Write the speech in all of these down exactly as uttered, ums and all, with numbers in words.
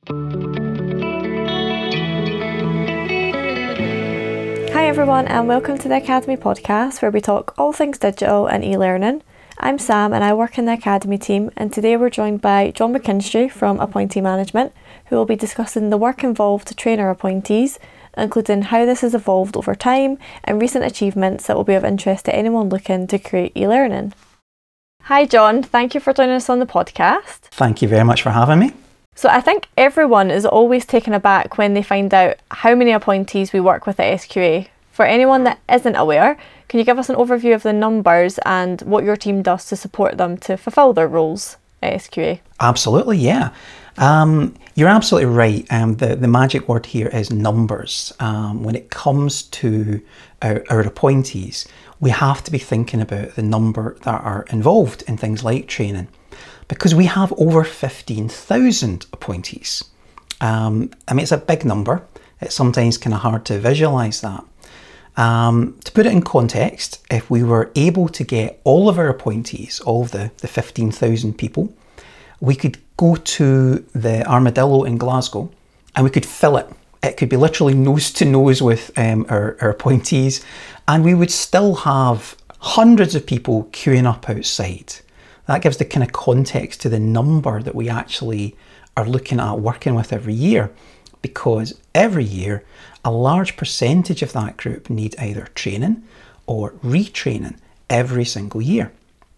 Hi everyone, and welcome to the Academy podcast, where we talk all things digital and e-learning. I'm Sam and I work in the Academy team, and today we're joined by John McKinstry from Appointee Management, who will be discussing the work involved to train our appointees, including how this has evolved over time and recent achievements that will be of interest to anyone looking to create e-learning. Hi John, thank you for joining us on the podcast. Thank you very much for having me. So I think everyone is always taken aback when they find out how many appointees we work with at S Q A. For anyone that isn't aware, can you give us an overview of the numbers and what your team does to support them to fulfil their roles at S Q A? Absolutely, yeah. Um, you're absolutely right. Um, the, the magic word here is numbers. Um, when it comes to our, our appointees, we have to be thinking about the number that are involved in things like training, because we have over fifteen thousand appointees. Um, I mean, it's a big number. It's sometimes kind of hard to visualise that. Um, to put it in context, if we were able to get all of our appointees, all of the, the fifteen thousand people, we could go to the Armadillo in Glasgow and we could fill it. It could be literally nose to nose with um, our, our appointees, and we would still have hundreds of people queuing up outside. That gives the kind of context to the number that we actually are looking at working with every year, because every year a large percentage of that group need either training or retraining every single year.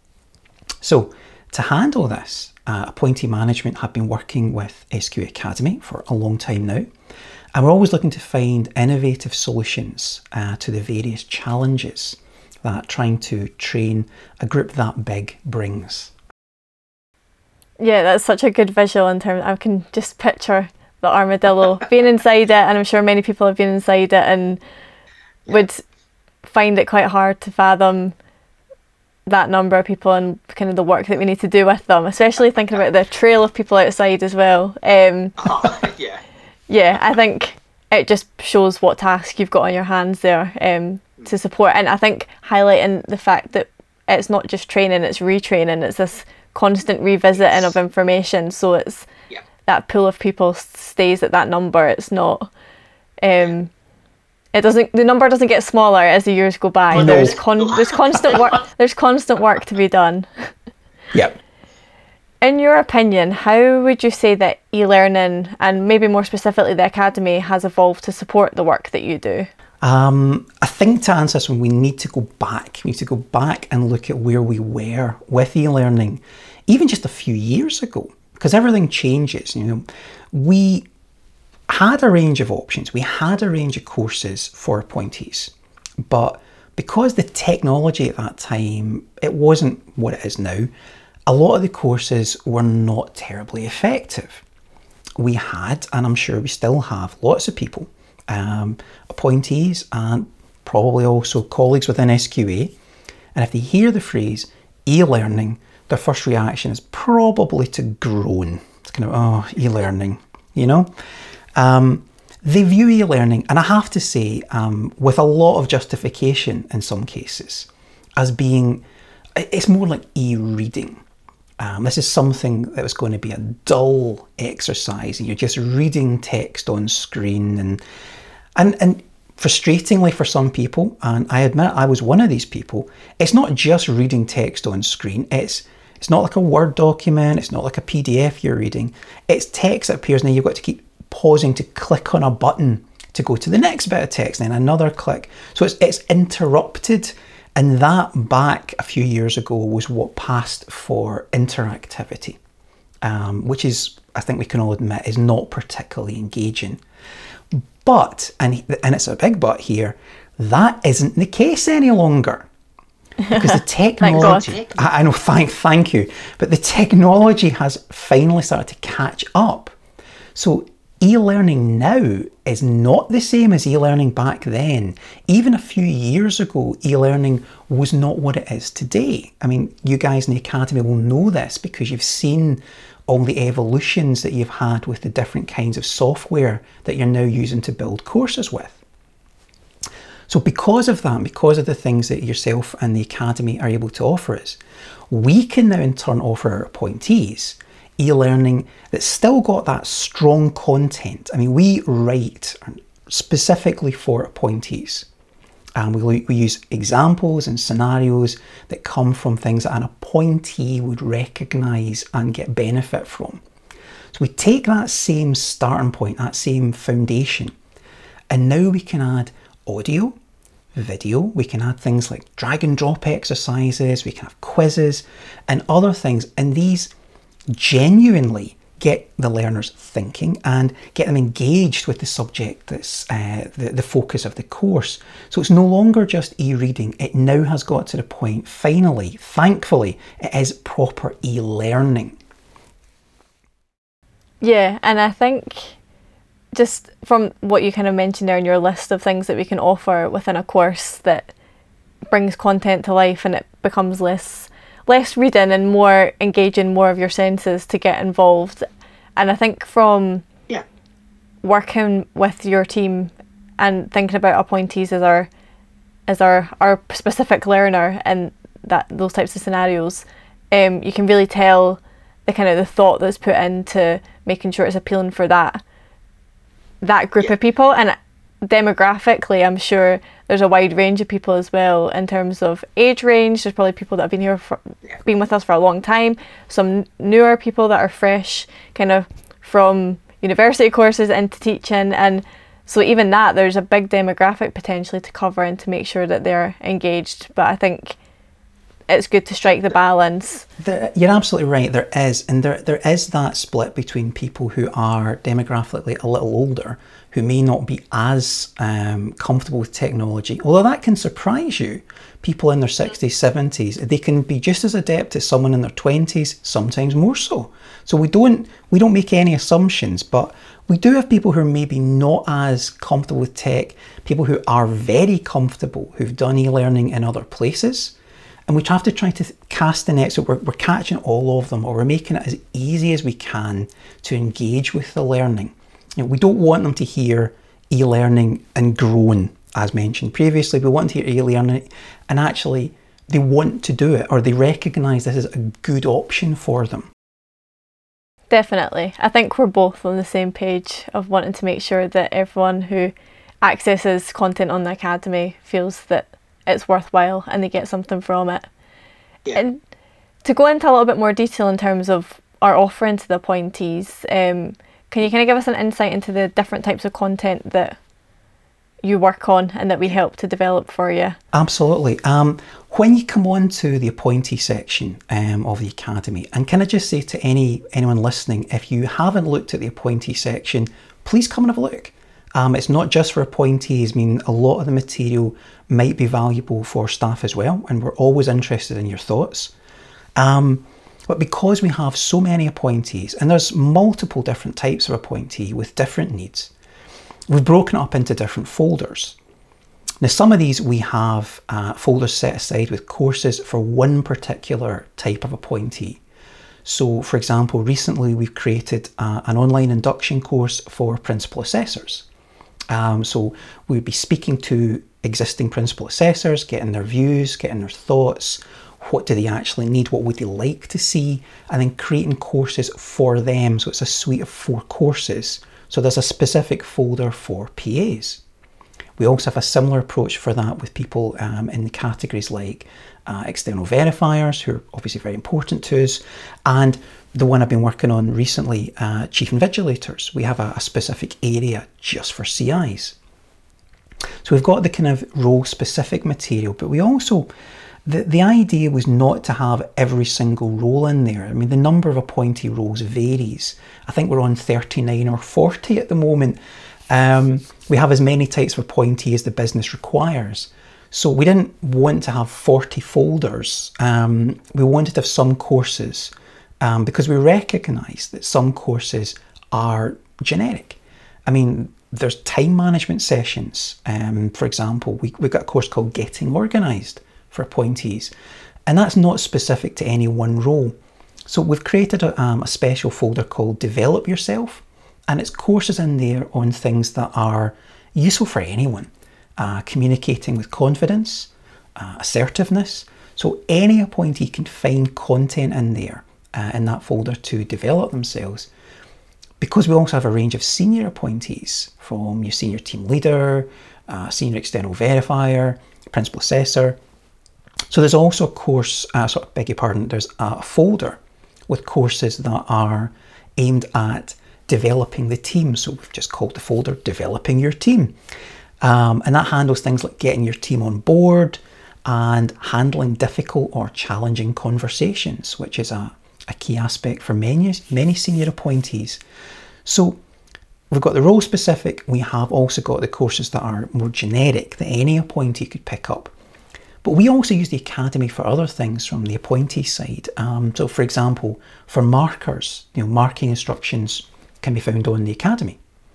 So to handle this, uh, Appointee Management have been working with S Q A Academy for a long time now, and we're always looking to find innovative solutions uh, to the various challenges that trying to train a group that big brings. Yeah, that's such a good visual in terms, I can just picture the Armadillo being inside it, and I'm sure many people have been inside it and would find it quite hard to fathom that number of people and kind of the work that we need to do with them, especially thinking about the trail of people outside as well. Um, oh, yeah. Yeah, I think it just shows what task you've got on your hands there um, to support. And I think highlighting the fact that it's not just training, it's retraining, it's this constant revisiting of information, so it's yeah. that pool of people stays at that number. It's not um it doesn't the number doesn't get smaller as the years go by. No. There's con there's constant work there's constant work to be done. Yep. In your opinion, how would you say that e-learning, and maybe more specifically the Academy, has evolved to support the work that you do? Um, I think to answer this one, we need to go back. We need to go back and look at where we were with e-learning, even just a few years ago, because everything changes. You know, we had a range of options. We had a range of courses for appointees, but because the technology at that time, it wasn't what it is now, a lot of the courses were not terribly effective. We had, and I'm sure we still have, lots of people, um, appointees and probably also colleagues within S Q A, and if they hear the phrase e-learning, their first reaction is probably to groan. It's kind of, oh, e-learning, you know? Um, they view e-learning, and I have to say, um, with a lot of justification in some cases, as being, it's more like e-reading. Um, this is something that was going to be a dull exercise, and you're just reading text on screen, and and and frustratingly for some people, and I admit I was one of these people, it's not just reading text on screen. It's it's not like a Word document. It's not like a P D F you're reading. It's text that appears, and then you've got to keep pausing to click on a button to go to the next bit of text, and then another click. So it's it's interrupted. And that back a few years ago was what passed for interactivity, um, which is, I think we can all admit, is not particularly engaging. But, and, and it's a big but here, that isn't the case any longer. Because the technology, I, I know, thank, thank you, but the technology has finally started to catch up. So e-learning now is not the same as e-learning back then. Even a few years ago, e-learning was not what it is today. I mean, you guys in the Academy will know this because you've seen all the evolutions that you've had with the different kinds of software that you're now using to build courses with. So because of that, because of the things that yourself and the Academy are able to offer us, we can now in turn offer our appointees e-learning that's still got that strong content. I mean, we write specifically for appointees. And we, we use examples and scenarios that come from things that an appointee would recognise and get benefit from. So we take that same starting point, that same foundation, and now we can add audio, video, we can add things like drag and drop exercises, we can have quizzes and other things, and these genuinely get the learners thinking and get them engaged with the subject that's uh, the, the focus of the course. So it's no longer just e-reading, it now has got to the point, finally, thankfully, it is proper e-learning. Yeah, and I think just from what you kind of mentioned there in your list of things that we can offer within a course that brings content to life, and it becomes less less reading and more engaging, more of your senses to get involved. And I think from yeah. working with your team and thinking about appointees as our as our, our specific learner and that those types of scenarios, um, you can really tell the kind of the thought that's put into making sure it's appealing for that that group yeah. of people. And demographically, I'm sure there's a wide range of people as well in terms of age range. There's probably people that have been here for, been with us for a long time, some newer people that are fresh kind of from university courses into teaching, and so even that, there's a big demographic potentially to cover and to make sure that they're engaged. But I think it's good to strike the balance. There, you're absolutely right, there is, and there there is that split between people who are demographically a little older, who may not be as um, comfortable with technology, although that can surprise you. People in their sixties, seventies, they can be just as adept as someone in their twenties, sometimes more so. So we don't we don't make any assumptions, but we do have people who are maybe not as comfortable with tech, people who are very comfortable, who've done e-learning in other places. And we have to try to cast the net so we're, we're catching all of them, or we're making it as easy as we can to engage with the learning. You know, we don't want them to hear e-learning and groan, as mentioned previously. We want to hear e-learning and actually they want to do it, or they recognise this is a good option for them. Definitely. I think we're both on the same page of wanting to make sure that everyone who accesses content on the Academy feels that it's worthwhile and they get something from it. Yeah. And to go into a little bit more detail in terms of our offering to the appointees, um, can you kind of give us an insight into the different types of content that you work on and that we help to develop for you? Absolutely. Um, when you come on to the appointee section um, of the Academy, and can I just say to any anyone listening, if you haven't looked at the appointee section, please come and have a look. Um, it's not just for appointees. I mean, a lot of the material might be valuable for staff as well, and we're always interested in your thoughts. Um, but because we have so many appointees, and there's multiple different types of appointee with different needs, we've broken it up into different folders. Now, some of these we have uh, folders set aside with courses for one particular type of appointee. So, for example, recently we've created uh, an online induction course for principal assessors. Um, so we'd be speaking to existing principal assessors, getting their views, getting their thoughts, what do they actually need, what would they like to see, and then creating courses for them. So it's a suite of four courses. So there's a specific folder for P As. We also have a similar approach for that with people um, in the categories like uh, external verifiers, who are obviously very important to us, and the one I've been working on recently, uh, chief invigilators. We have a, a specific area just for C Is. So we've got the kind of role-specific material, but we also, the, the idea was not to have every single role in there. I mean, the number of appointee roles varies. I think we're on thirty-nine or forty at the moment. Um, we have as many types of appointee as the business requires. So we didn't want to have forty folders. Um, we wanted to have some courses um, because we recognise that some courses are generic. I mean, there's time management sessions. Um, for example, we, we've got a course called Getting Organised for appointees, and that's not specific to any one role. So we've created a, um, a special folder called Develop Yourself, and it's courses in there on things that are useful for anyone. Uh, communicating with confidence, uh, assertiveness. So any appointee can find content in there uh, in that folder to develop themselves. Because we also have a range of senior appointees, from your senior team leader, uh, senior external verifier, principal assessor. So there's also a course, uh, sorry, beg your pardon, there's a folder with courses that are aimed at developing the team. So we've just called the folder Developing Your Team. Um, and that handles things like getting your team on board and handling difficult or challenging conversations, which is a, a key aspect for many, many senior appointees. So we've got the role specific. We have also got the courses that are more generic that any appointee could pick up. But we also use the Academy for other things from the appointee side. Um, so for example, for markers, you know, marking instructions can be found on the Academy.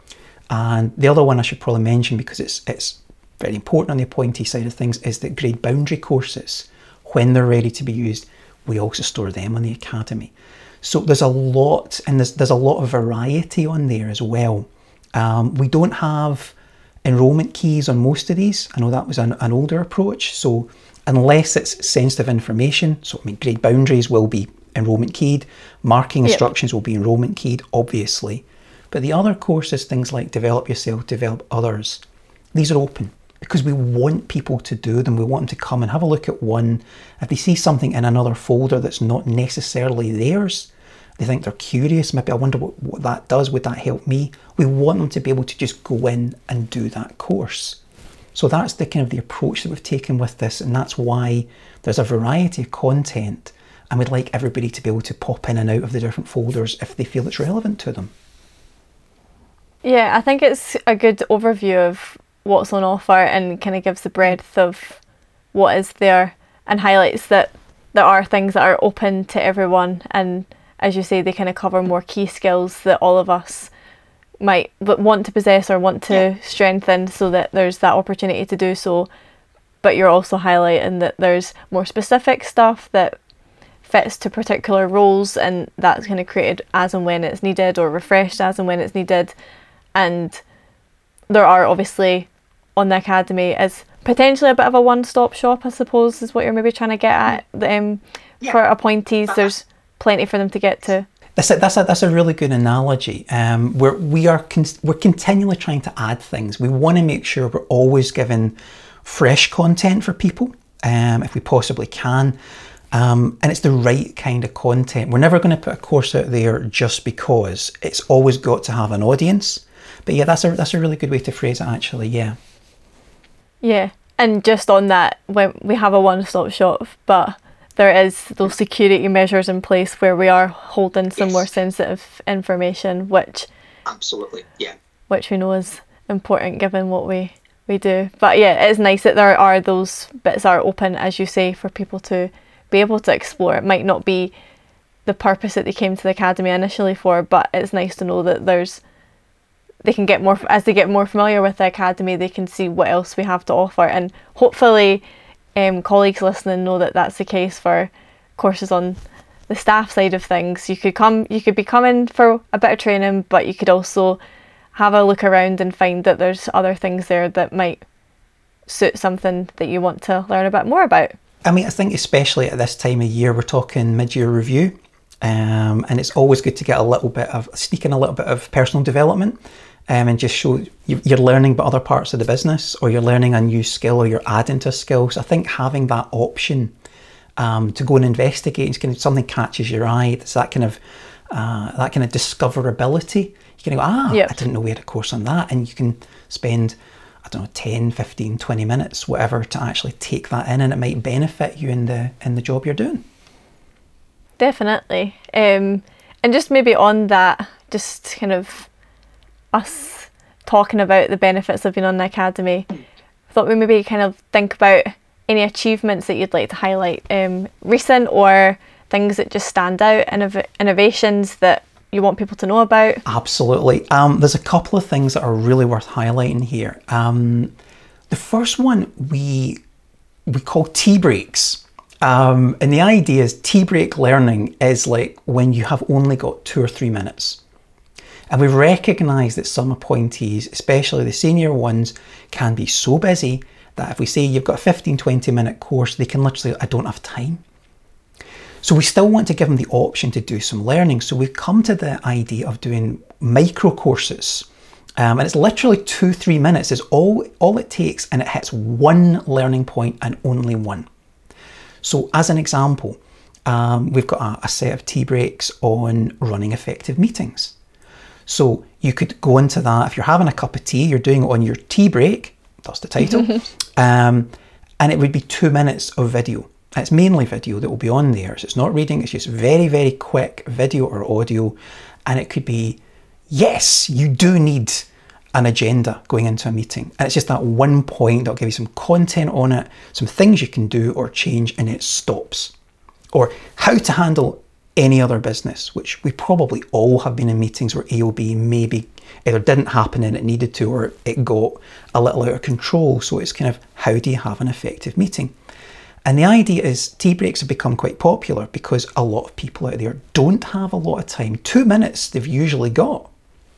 And the other one I should probably mention, because it's it's very important on the appointee side of things, is that grade boundary courses, when they're ready to be used, we also store them on the Academy. So there's a lot, and there's, there's a lot of variety on there as well. Um, we don't have enrolment keys on most of these. I know that was an, an older approach. So unless it's sensitive information, so I mean, grade boundaries will be enrolment keyed, marking Yep. instructions will be enrolment keyed, obviously. But the other courses, things like develop yourself, develop others, these are open because we want people to do them. We want them to come and have a look at one. If they see something in another folder that's not necessarily theirs, they think they're curious, maybe I wonder what, what that does, would that help me? We want them to be able to just go in and do that course. So that's the kind of the approach that we've taken with this, and that's why there's a variety of content, and we'd like everybody to be able to pop in and out of the different folders if they feel it's relevant to them. Yeah, I think it's a good overview of what's on offer and kind of gives the breadth of what is there and highlights that there are things that are open to everyone, and as you say, they kind of cover more key skills that all of us might want to possess or want to yeah. strengthen, so that there's that opportunity to do so. But you're also highlighting that there's more specific stuff that fits to particular roles, and that's kind of created as and when it's needed, or refreshed as and when it's needed. And there are obviously on the Academy as potentially a bit of a one-stop shop, I suppose, is what you're maybe trying to get at. Um, yeah. For appointees, there's plenty for them to get to. That's a, that's a, that's a really good analogy. Um, we're, we are con- we're continually trying to add things. We want to make sure we're always giving fresh content for people, um, if we possibly can. Um, and it's the right kind of content. We're never going to put a course out there just because. It's always got to have an audience. But yeah, that's a that's a really good way to phrase it, actually, yeah. Yeah, and just on that, when we have a one-stop shop, but there is those security measures in place where we are holding some yes. more sensitive information, which absolutely, yeah, which we know is important given what we, we do. But yeah, it is nice that there are those bits that are open, as you say, for people to be able to explore. It might not be the purpose that they came to the Academy initially for, but it's nice to know that there's they can get more, as they get more familiar with the Academy, they can see what else we have to offer, and hopefully um, colleagues listening know that that's the case for courses on the staff side of things. You could come, you could be coming for a bit of training, but you could also have a look around and find that there's other things there that might suit something that you want to learn a bit more about. I mean, I think especially at this time of year, we're talking mid-year review, um, and it's always good to get a little bit of, sneak in a little bit of personal development. Um, and just show you're learning about other parts of the business, or you're learning a new skill, or you're adding to a skill. So I think having that option um, to go and investigate, and kind of something catches your eye, it's that kind of uh, that kind of discoverability. You can go, ah, yep. I didn't know we had a course on that, and you can spend, I don't know, ten, fifteen, twenty minutes, whatever, to actually take that in, and it might benefit you in the in the job you're doing. Definitely, um, and just maybe on that, just kind of us talking about the benefits of being on the Academy, I thought we maybe kind of think about any achievements that you'd like to highlight, um, recent or things that just stand out, innov- innovations that you want people to know about. Absolutely. Um, there's a couple of things that are really worth highlighting here. Um, the first one we we call tea breaks. Um, and the idea is tea break learning is like when you have only got two or three minutes. And we've recognised that some appointees, especially the senior ones, can be so busy that if we say you've got a fifteen, twenty minute course, they can literally, I don't have time. So we still want to give them the option to do some learning. So we've come to the idea of doing micro courses. Um, and it's literally two, three minutes is all, all it takes, and it hits one learning point and only one. So as an example, um, we've got a, a set of tea breaks on running effective meetings. So you could go into that. If you're having a cup of tea, you're doing it on your tea break, that's the title, um, and it would be two minutes of video. It's mainly video that will be on there. So it's not reading, it's just very, very quick video or audio. And it could be, yes, you do need an agenda going into a meeting. And it's just that one point that'll give you some content on it, some things you can do or change, and it stops. Or how to handle any other business, which we probably all have been in meetings where A O B maybe either didn't happen and it needed to, or it got a little out of control. So it's kind of, how do you have an effective meeting? And the idea is tea breaks have become quite popular because a lot of people out there don't have a lot of time. Two minutes they've usually got.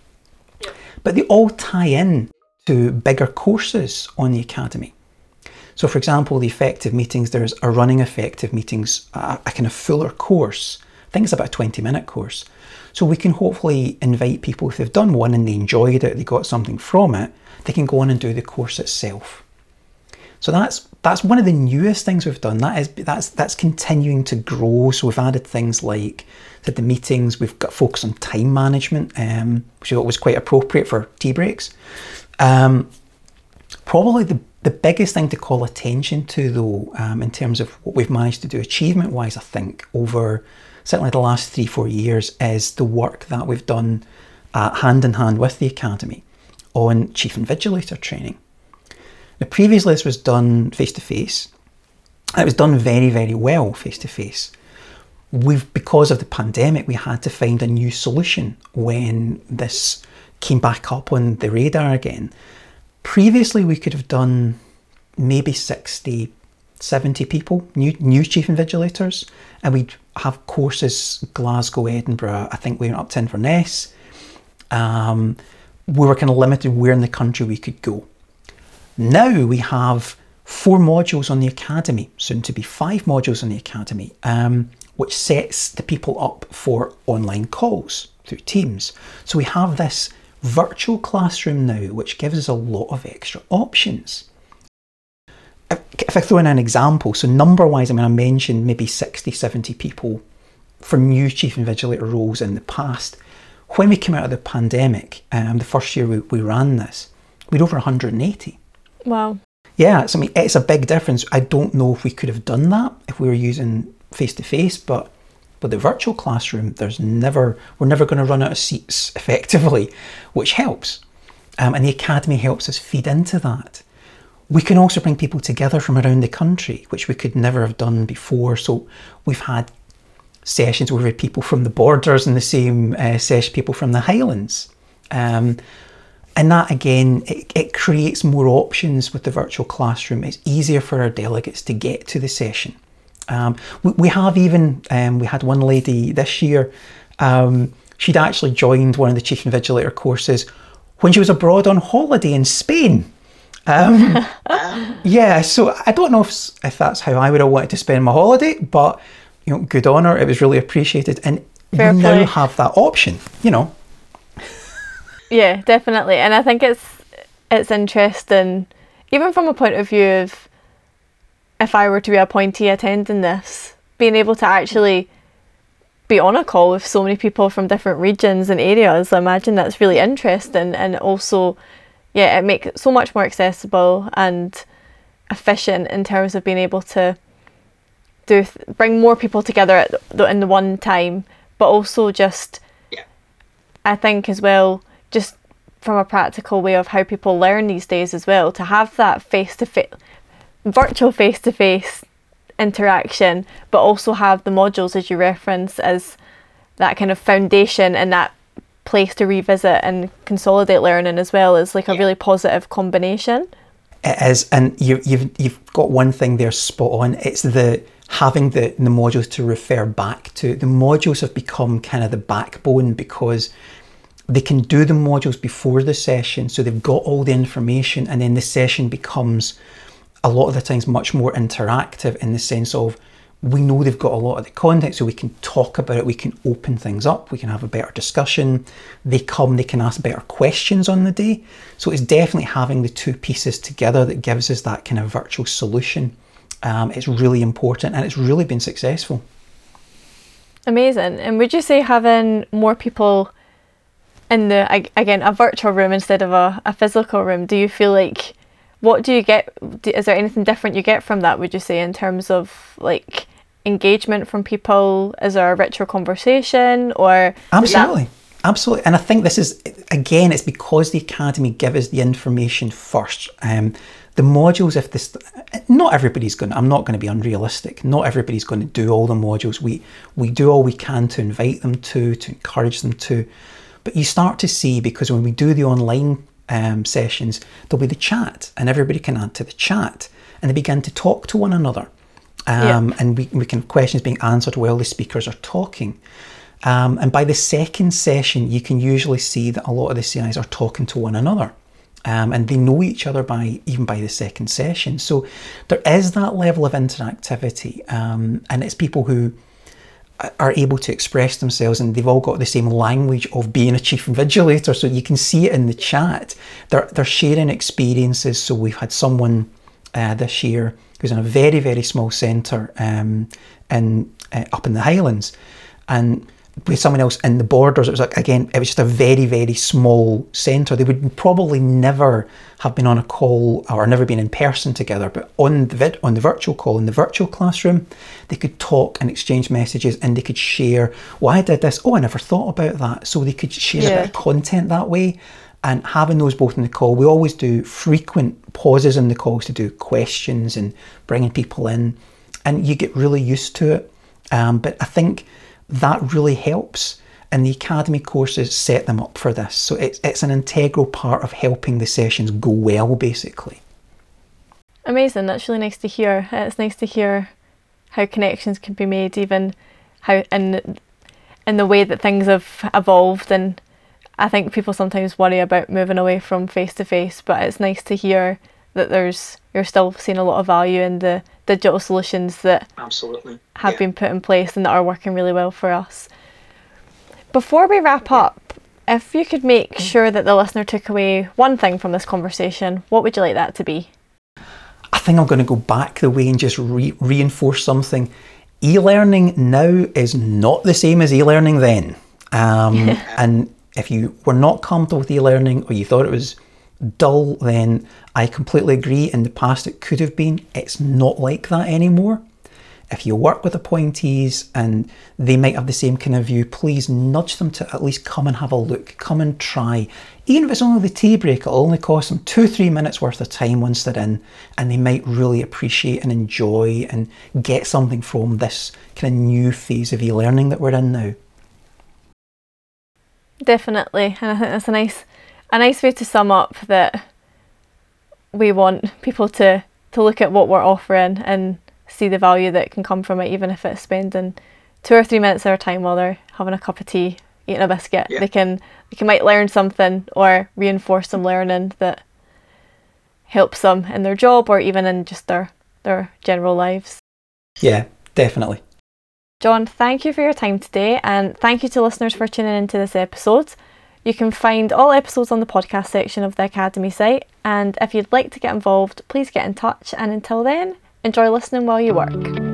But they all tie in to bigger courses on the Academy. So for example, the effective meetings, there's a running effective meetings, a, a kind of fuller course. I think it's about a twenty minute course. So we can hopefully invite people, if they've done one and they enjoyed it, they got something from it, they can go on and do the course itself. So that's that's one of the newest things we've done. That is that's that's continuing to grow. So we've added things like to the meetings. We've got focus on time management, um, which was quite appropriate for tea breaks. Um, probably the the biggest thing to call attention to, though, um, in terms of what we've managed to do achievement-wise, I think over certainly the last three four years, is the work that we've done uh, hand in hand with the Academy on Chief Invigilator training. Now, previously this was done face-to-face. It was done very, very well face-to-face. We've, because of the pandemic, we had to find a new solution when this came back up on the radar again. Previously, we could have done maybe sixty, seventy people, new, new Chief Invigilators, and we'd have courses, Glasgow, Edinburgh, I think we went up to Inverness. Um, we were kind of limited where in the country we could go. Now we have four modules on the Academy, soon to be five modules on the Academy, um, which sets the people up for online calls through Teams. So we have this virtual classroom now, which gives us a lot of extra options. If, if I throw in an example, so number-wise, I mean, I mentioned maybe sixty, seventy people for new Chief Invigilator roles in the past. When we came out of the pandemic, um, the first year we, we ran this, we had over one hundred eighty. Wow. Yeah, so I mean, it's a big difference. I don't know if we could have done that if we were using face-to-face, but with the virtual classroom, there's never, we're never going to run out of seats effectively, which helps. Um, and the Academy helps us feed into that. We can also bring people together from around the country, which we could never have done before. So we've had sessions where we've had people from the Borders and the same uh, session, people from the Highlands. Um, And that, again, it, it creates more options with the virtual classroom. It's easier for our delegates to get to the session. Um, we, we have even, um, we had one lady this year, um, she'd actually joined one of the Chief Invigilator courses when she was abroad on holiday in Spain. Um, yeah, so I don't know if, if that's how I would have wanted to spend my holiday, but, you know, good on her. It was really appreciated. And Fair we play. now have that option, you know. Yeah, definitely. And I think it's it's interesting, even from a point of view of if I were to be a appointee attending this, being able to actually be on a call with so many people from different regions and areas. I imagine that's really interesting, and also, yeah, it makes it so much more accessible and efficient in terms of being able to do bring more people together at the, in the one time, but also just, Yeah. I think as well, just from a practical way of how people learn these days as well, to have that face-to-face, virtual face-to-face interaction, but also have the modules, as you reference, as that kind of foundation and that place to revisit and consolidate learning as well, is like a Yeah. really positive combination. It is, and you, you've you've got one thing there spot on. It's the having the, the modules to refer back to. The modules have become kind of the backbone because they can do the modules before the session, so they've got all the information, and then the session becomes a lot of the times much more interactive in the sense of we know they've got a lot of the content, so we can talk about it, we can open things up, we can have a better discussion. They come, they can ask better questions on the day. So it's definitely having the two pieces together that gives us that kind of virtual solution. Um, it's really important, and it's really been successful. Amazing. And would you say having more people in the, again, a virtual room instead of a, a physical room, do you feel like, what do you get, is there anything different you get from that, would you say, in terms of like engagement from people? Is there a richer conversation, or? Absolutely, that... absolutely. And I think this is, again, it's because the Academy give us the information first. Um, the modules, if this, not everybody's going to, I'm not going to be unrealistic, not everybody's going to do all the modules. We, we do all we can to invite them to, to encourage them to. But you start to see, because when we do the online um, sessions, there'll be the chat, and everybody can add to the chat, and they begin to talk to one another. Um, yeah. And we, we can questions being answered while the speakers are talking. Um, and by the second session, you can usually see that a lot of the C Is are talking to one another. Um, and they know each other by even by the second session. So there is that level of interactivity, um, and it's people who are able to express themselves, and they've all got the same language of being a chief invigilator. So you can see it in the chat. They're, they're sharing experiences. So we've had someone uh, this year who's in a very, very small centre um, in, uh, up in the Highlands, and with someone else in the Borders. It was like, again, it was just a very, very small centre. They would probably never have been on a call or never been in person together, but on the vid, on the virtual call, in the virtual classroom, they could talk and exchange messages, and they could share, well, I did this, oh, I never thought about that. So they could share yeah. a bit of content that way. And having those both in the call, we always do frequent pauses in the calls to do questions and bringing people in, and you get really used to it. Um, but I think that really helps, and the Academy courses set them up for this. So it's, it's an integral part of helping the sessions go well, basically. Amazing, that's really nice to hear. It's nice to hear how connections can be made, even how in, in the way that things have evolved. And I think people sometimes worry about moving away from face-to-face, but it's nice to hear that there's you're still seeing a lot of value in the digital solutions that absolutely have yeah. been put in place and that are working really well for us. Before we wrap up, if you could make sure that the listener took away one thing from this conversation, what would you like that to be? I think I'm going to go back the way and just re- reinforce something. E-learning now is not the same as e-learning then. Um, and if you were not comfortable with e-learning, or you thought it was dull, then I completely agree. In the past it could have been. It's not like that anymore. If you work with appointees and they might have the same kind of view, please nudge them to at least come and have a look, come and try. Even if it's only the tea break, it'll only cost them two, three minutes worth of time once they're in, and they might really appreciate and enjoy and get something from this kind of new phase of e-learning that we're in now. Definitely, and I think that's a nice a nice way to sum up that we want people to, to look at what we're offering and see the value that can come from it, even if it's spending two or three minutes of their time while they're having a cup of tea, eating a biscuit. Yeah. They can they can might learn something or reinforce some learning that helps them in their job or even in just their, their general lives. Yeah, definitely. John, thank you for your time today, and thank you to listeners for tuning into this episode. You can find all episodes on the podcast section of the Academy site, and if you'd like to get involved, please get in touch, and until then, enjoy listening while you work.